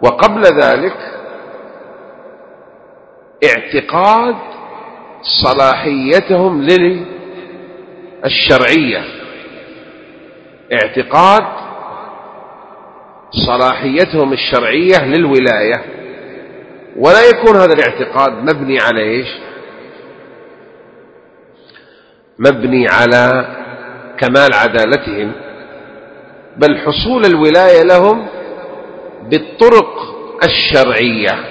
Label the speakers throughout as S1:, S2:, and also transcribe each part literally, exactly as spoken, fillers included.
S1: وقبل ذلك اعتقاد صلاحيتهم للشرعية، اعتقاد صلاحيتهم الشرعية للولاية، ولا يكون هذا الاعتقاد مبني على إيش؟ مبني على كمال عدالتهم، بل حصول الولاية لهم بالطرق الشرعية.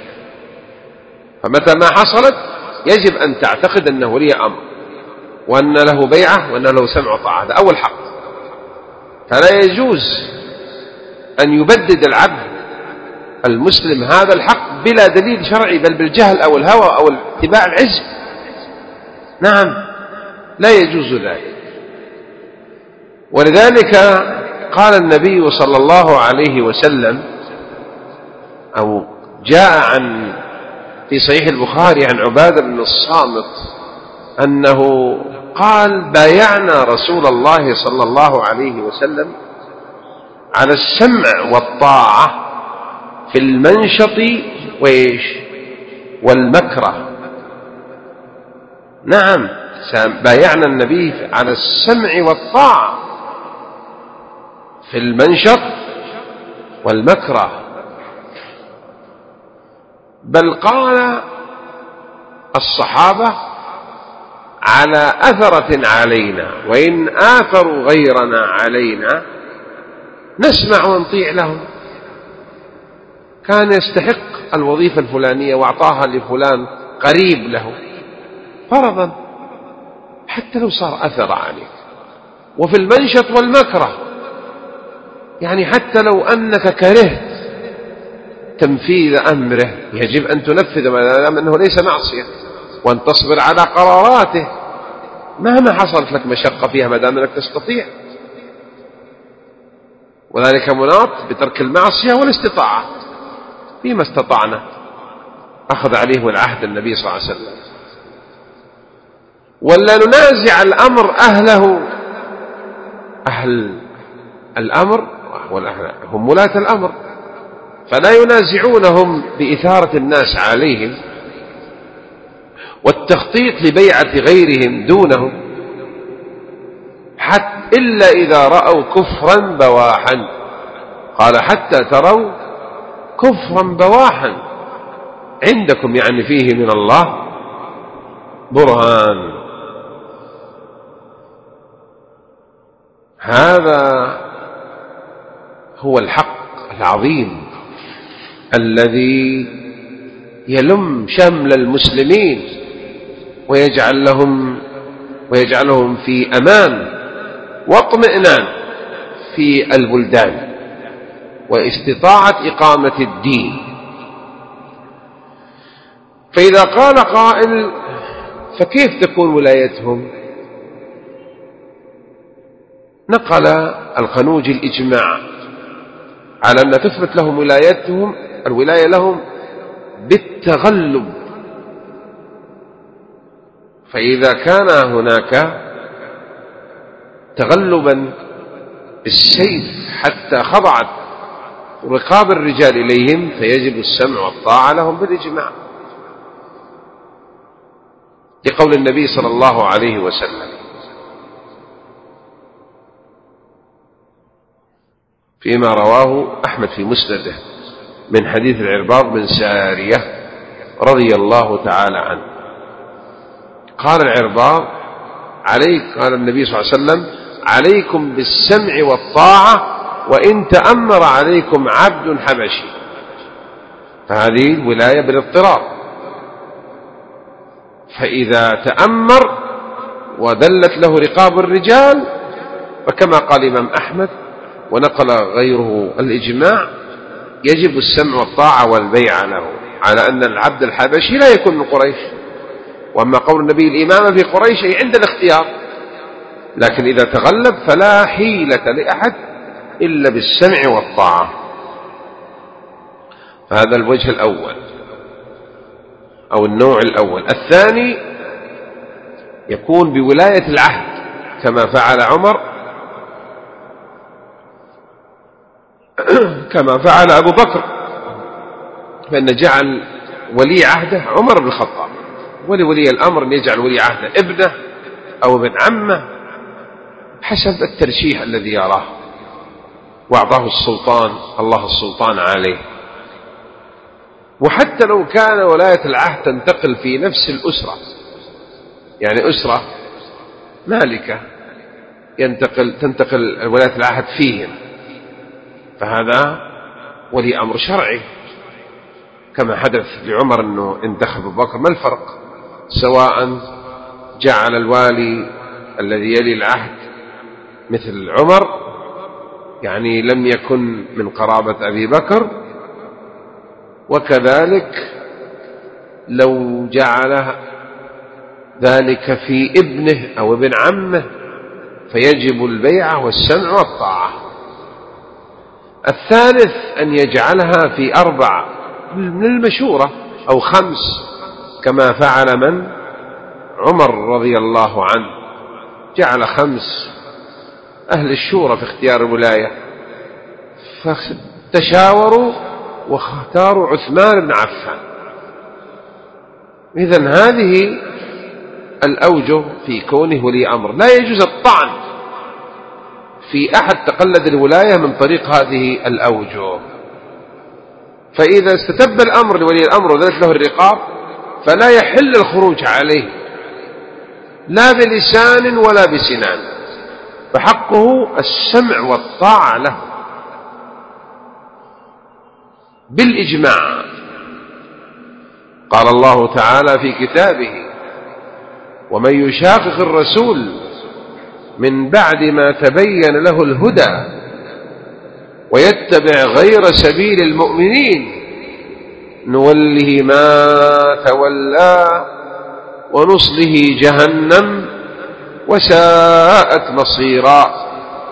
S1: فمتى ما حصلت يجب أن تعتقد أنه ولي أمر، وأن له بيعة، وأن له سمع وطاعة. هذا أول حق. فلا يجوز أن يبدد العبد المسلم هذا الحق بلا دليل شرعي، بل بالجهل أو الهوى أو اتباع العز. نعم، لا يجوز ذلك. ولذلك قال النبي صلى الله عليه وسلم، أو جاء عن في صحيح البخاري عن عبادة بن الصامت أنه قال: بايعنا رسول الله صلى الله عليه وسلم على السمع والطاعة في المنشط وإيش والمكره. نعم، بايعنا النبي على السمع والطاعة في المنشط والمكره. بل قال الصحابة: على أثرة علينا، وإن آثروا غيرنا علينا نسمع ونطيع لهم. كان يستحق الوظيفة الفلانية وأعطاها لفلان قريب له فرضا، حتى لو صار أثر عليك. وفي المنشط والمكره، يعني حتى لو أنك كرهت تنفيذ أمره يجب أن تنفذ، ما دام أنه ليس معصية، وأن تصبر على قراراته مهما حصلت لك مشقة فيها، ما دام أنك تستطيع. وذلك مناط بترك المعصية والاستطاعة فيما استطعنا، أخذ عليه العهد النبي صلى الله عليه وسلم. ولا ننازع الأمر أهله، أهل الأمر هم ولاة الأمر، فلا ينازعونهم بإثارة الناس عليهم والتخطيط لبيعة غيرهم دونهم، حتى إلا إذا رأوا كفرا بواحا. قال: حتى تروا كفرا بواحا عندكم، يعني فيه من الله برهان. هذا هو الحق العظيم الذي يلم شمل المسلمين ويجعل لهم ويجعلهم في أمان واطمئنان في البلدان واستطاعة إقامة الدين. فإذا قال قائل: فكيف تكون ولايتهم؟ نقل القنوجي الإجماع على أن تثبت لهم ولايتهم الولاية لهم بالتغلب. فإذا كان هناك تغلبا بالسيف حتى خضعت رقاب الرجال إليهم فيجب السمع والطاعة لهم بالإجماع، لقول النبي صلى الله عليه وسلم فيما رواه أحمد في مسنده من حديث العرباض بن سارية رضي الله تعالى عنه. قال العرباض: عليك قال النبي صلى الله عليه وسلم: عليكم بالسمع والطاعة وإن تأمر عليكم عبد حبشي. فهذه ولاية بالاضطرار. فإذا تأمر ودلت له رقاب الرجال، فكما قال الإمام أحمد ونقل غيره الإجماع، يجب السمع والطاعة والبيع له، على أن العبد الحبشي لا يكون من قريش. وأما قول النبي الإمامة في قريش أي عند الاختيار، لكن إذا تغلب فلا حيلة لأحد إلا بالسمع والطاعة. فهذا الوجه الأول أو النوع الأول. الثاني يكون بولاية العهد كما فعل عمر، كما فعل أبو بكر فإن جعل ولي عهده عمر بن الخطاب، ولولي الأمر أن يجعل ولي عهده ابنه أو ابن عمه حسب الترشيح الذي يراه، وأعطاه السلطان الله السلطان عليه. وحتى لو كان ولاية العهد تنتقل في نفس الأسرة، يعني أسرة مالكة ينتقل تنتقل ولاية العهد فيهم، فهذا ولي أمر شرعي كما حدث لعمر أنه انتخب أبو بكر. ما الفرق؟ سواء جعل الوالي الذي يلي العهد مثل عمر، يعني لم يكن من قرابة أبي بكر، وكذلك لو جعل ذلك في ابنه أو ابن عمه فيجب البيعة والسمع والطاعة. الثالث أن يجعلها في أربع من المشورة أو خمس كما فعل من عمر رضي الله عنه، جعل خمس أهل الشورى في اختيار الولاية، فتشاوروا واختاروا عثمان بن عفان. إذن هذه الأوجه في كونه ولي أمر. لا يجوز الطعن في أحد تقلد الولاية من طريق هذه الأوجه. فإذا استتب الأمر لولي الأمر وذلت له الرقاب فلا يحل الخروج عليه لا بلسان ولا بسنان، فحقه السمع والطاعة له بالإجماع. قال الله تعالى في كتابه: ومن يشاقق الرسول من بعد ما تبين له الهدى ويتبع غير سبيل المؤمنين نوله ما تولى ونصله جهنم وساءت مصيرا.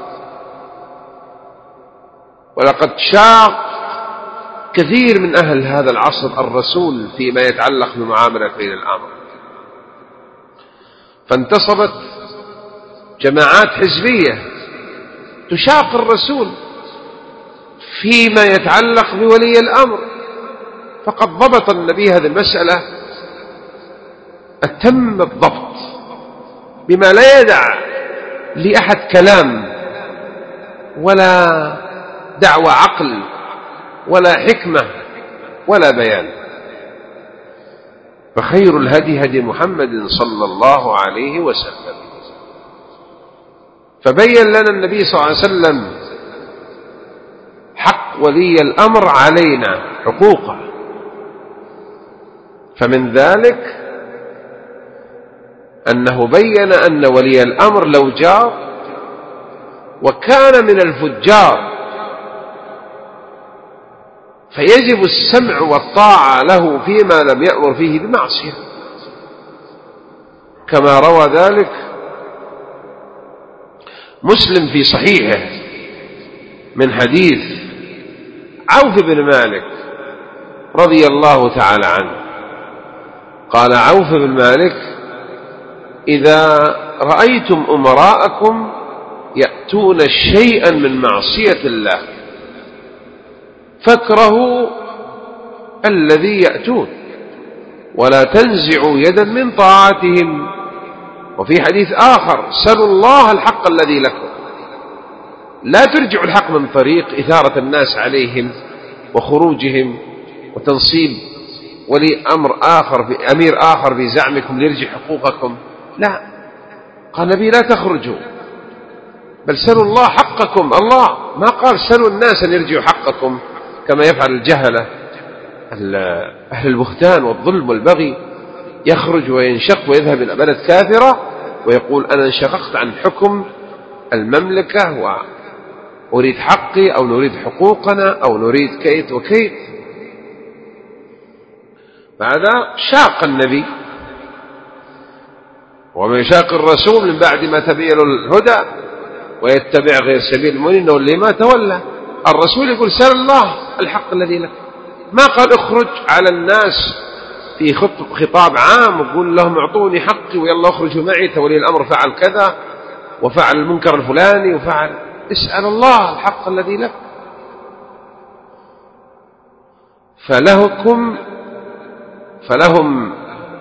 S1: ولقد شاق كثير من أهل هذا العصر الرسول فيما يتعلق بمعاملة بين الأمر، فانتصبت جماعات حزبية تشاق الرسول فيما يتعلق بولي الأمر. فقد ضبط النبي هذه المسألة أتم الضبط بما لا يدع لأحد كلام ولا دعوى عقل ولا حكمة ولا بيان. فخير الهدي هدي محمد صلى الله عليه وسلم. فبين لنا النبي صلى الله عليه وسلم حق ولي الأمر علينا، حقوقه. فمن ذلك أنه بين أن ولي الأمر لو جار وكان من الفجار فيجب السمع والطاعة له فيما لم يأمر فيه بمعصية، كما روى ذلك مسلم في صحيحه من حديث عوف بن مالك رضي الله تعالى عنه. قال عوف بن مالك: إذا رأيتم أمراءكم يأتون شيئا من معصية الله فاكرهوا الذي يأتون ولا تنزعوا يدا من طاعتهم. وفي حديث آخر: سلوا الله الحق الذي لكم. لا ترجعوا الحق من طريق إثارة الناس عليهم وخروجهم وتنصيب ولي أمر آخر أمير آخر بزعمكم ليرجع حقوقكم. لا، قال النبي: لا تخرجوا، بل سلوا الله حقكم. الله ما قال سلوا الناس أن يرجعوا حقكم كما يفعل الجهلة أهل البهتان والظلم والبغي، يخرج وينشق ويذهب إلى بلد كافرة ويقول: أنا انشققت عن حكم المملكة وأريد حقي أو نريد حقوقنا أو نريد كيت وكيت. فهذا شاق النبي. ومن يشاق الرسول من بعد ما تبين له الهدى ويتبع غير سبيل المؤمنين نوله ما تولى. الرسول يقول: سل الله الحق الذي لك. ما قال اخرج على الناس في خطاب عام وقول لهم اعطوني حقي ويلا اخرجوا معي، تولي الأمر فعل كذا وفعل المنكر الفلاني وفعل. اسأل الله الحق الذي لك. فلهكم فلهم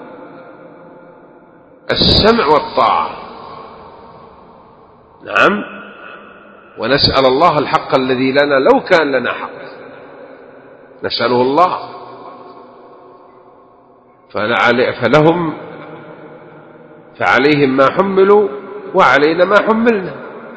S1: السمع والطاعة. نعم، ونسأل الله الحق الذي لنا لو كان لنا حق، نسأله الله. فلهم فعليهم ما حملوا وعلينا ما حملنا،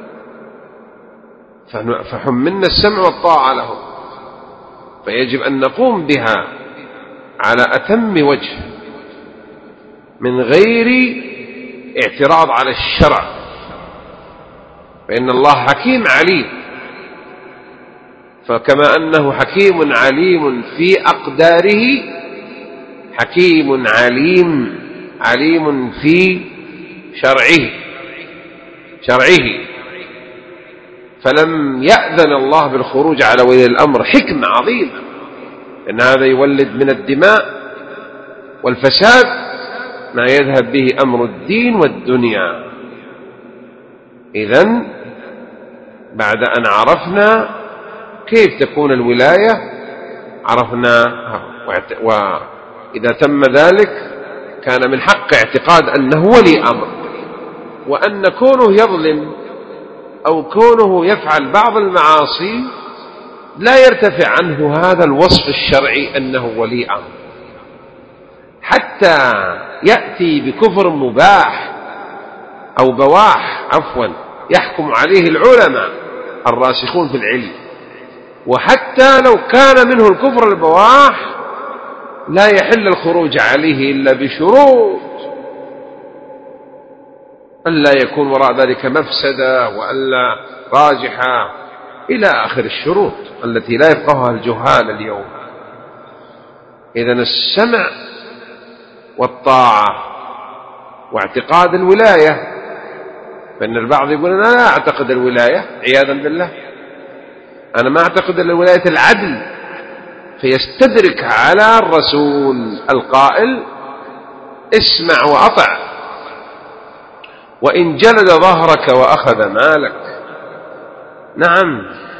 S1: فحملنا السمع والطاعة لهم، فيجب أن نقوم بها على أتم وجه من غير اعتراض على الشرع، فإن الله حكيم عليم. فكما أنه حكيم عليم في أقداره، حكيم عليم عليم في شرعه شرعه فلم يأذن الله بالخروج على ولي الأمر حكمة عظيمة، إن هذا يولد من الدماء والفساد ما يذهب به أمر الدين والدنيا. إذن بعد أن عرفنا كيف تكون الولاية عرفنا، وإذا تم ذلك كان من حق اعتقاد أنه ولي أمر، وأن كونه يظلم أو كونه يفعل بعض المعاصي لا يرتفع عنه هذا الوصف الشرعي أنه ولي أمر، حتى يأتي بكفر مباح أو بواح عفوا يحكم عليه العلماء الراسخون في العلم، وحتى لو كان منه الكفر البواح لا يحل الخروج عليه إلا بشروط، ألا يكون وراء ذلك مفسدة وألا راجحة إلى آخر الشروط التي لا يفقهها الجهال اليوم. إذن السمع والطاعة واعتقاد الولاية، فإن البعض يقول أنا لا أعتقد الولاية عياذا بالله، أنا ما أعتقد الولاية العدل، فيستدرك على الرسول القائل اسمع وأطع وإن جلد ظهرك وأخذ مالك. نعم،